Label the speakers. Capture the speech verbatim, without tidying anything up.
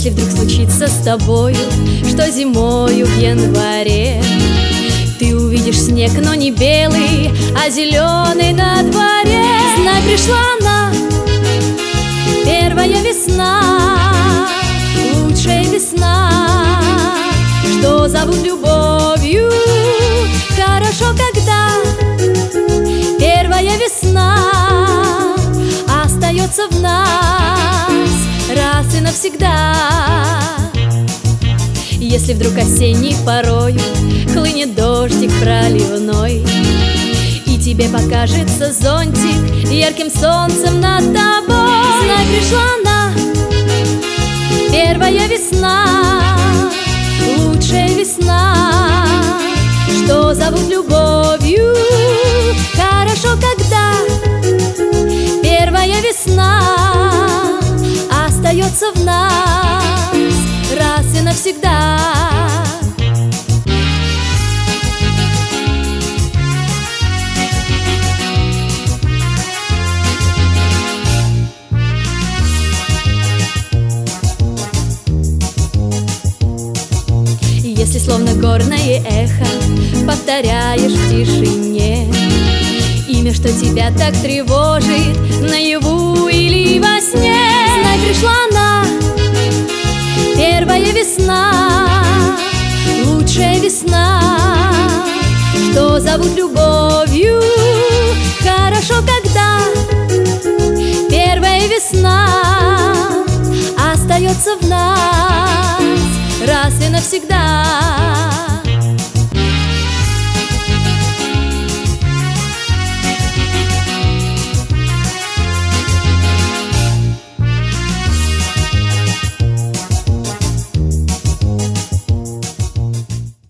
Speaker 1: Если вдруг случится с тобою, что зимою в январе ты увидишь снег, но не белый, а зеленый на дворе, знай, пришла она, первая весна, лучшая весна, что зовут любовью. Хорошо, когда первая весна остается в нас раз и навсегда. Если вдруг осенней порою хлынет дождик проливной, и тебе покажется зонтик ярким солнцем над тобой, знай, пришла она, первая весна, лучшая весна, что зовут любовью. Хорошо, когда первая весна остается в нас раз и навсегда. Если словно горное эхо повторяешь в тишине имя, что тебя так тревожит наяву или во сне, знай, пришла она, первая весна, лучшая весна, что зовут любовью. Хорошо, когда первая весна остается в нас раз и навсегда.